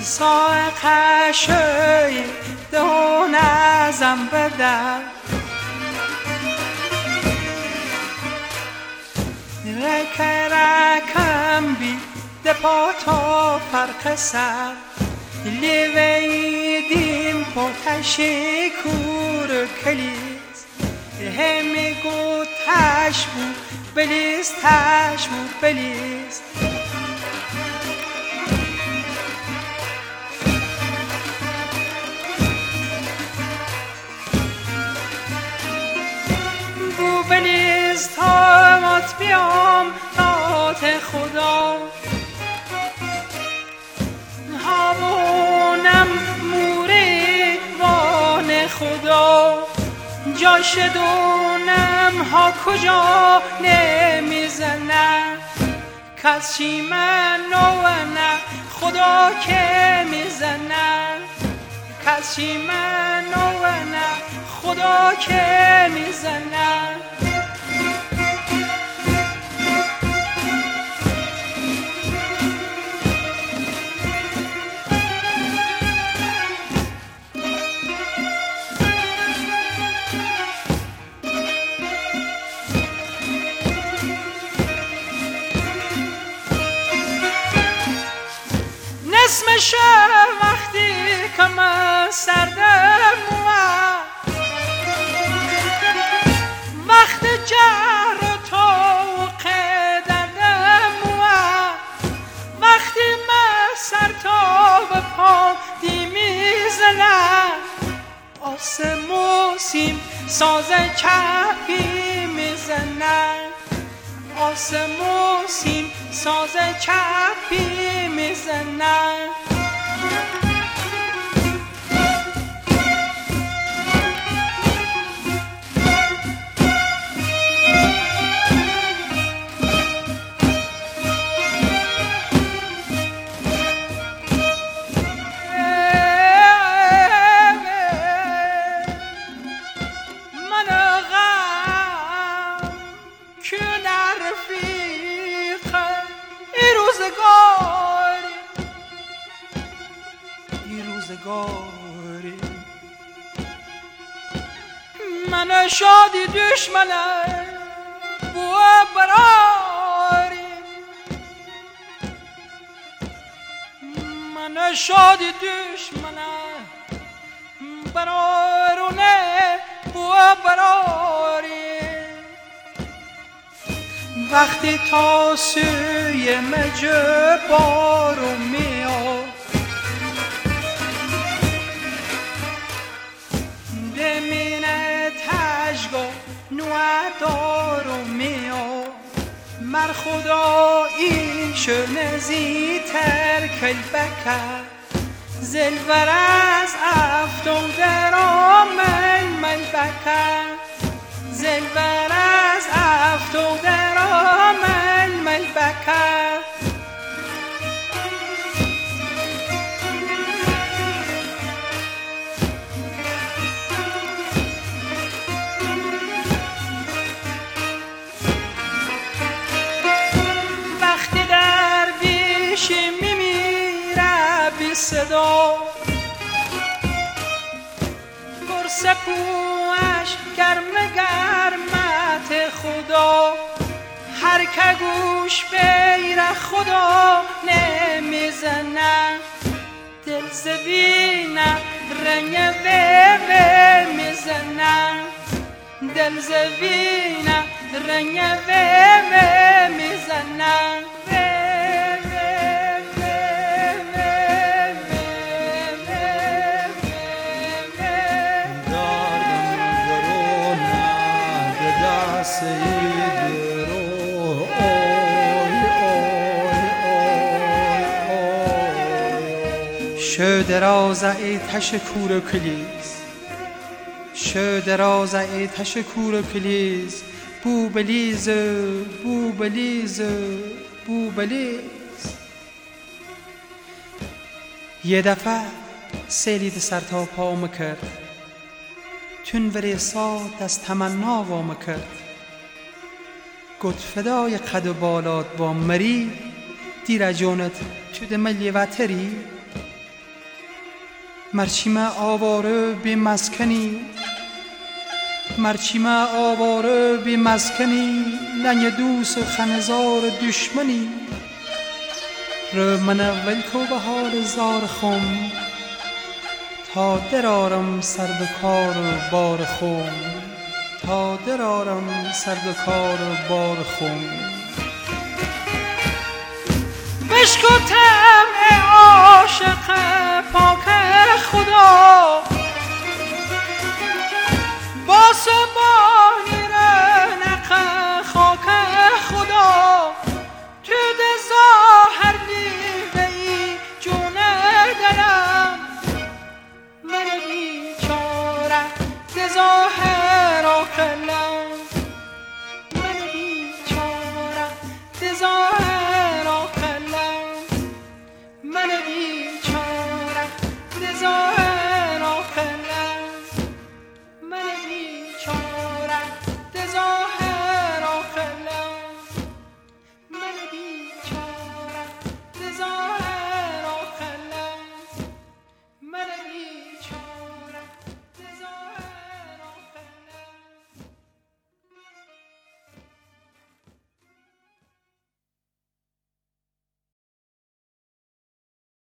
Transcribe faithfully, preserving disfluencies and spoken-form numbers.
ساق شوی دون ازم بدر رک رکم بی دپاتا فرق سر لیویدیم پوتشی کور کلیز همی گو تش بو بلیز تش بو بلیز بو بلیز تا مات بیام تات خدا همونم مورد وان خدا جاش دونم ها کجا نمیزنن کسی من نه خدا که میزنن کسی من نه خدا که میزنن اسم شهر وقتی که من سردم وقت جر و طوق دردم وقتی من سر تا به پا دی میزنم آسموسیم ساز چپی میزنم آسموسیم ساز چپی میزنن من شادی دشمنه بو براری من شادی دشمنه برارونه بو براری وقتی تا سوی مجه بارو میاد دمینه تشگا نوع دارو میاد مر خدا ایشو نزی تر کل بکر زلور از افتون درامن من بکر زلور از افتون درامن من بکر صدا برسه پوش گرم گرمت خدا هر که گوش بیر خدا نمیزنه دل زوینه رنگ وه وه میزنه دل زوینه رنگ وه وه میزنه شو دراز ای تش کور کلیز شو دراز ای تش کور کلیز بو بلیز بو بلیز بو بلیز یه دفعه سیلی ده سر تا پا مکرد تون وری ساد از تمنا وام کرد گفت فدای قد و بالات با مری دیر جونت تو ده ملی وطری مرچیمه آواره بی مسکنی مرچیمه آواره بی مسکنی لنگ دوس و خنزار دشمنی رو من اول کو به حال زار خم تا درارم سر و کار و بار خم تا درارم سر و کار و بار خم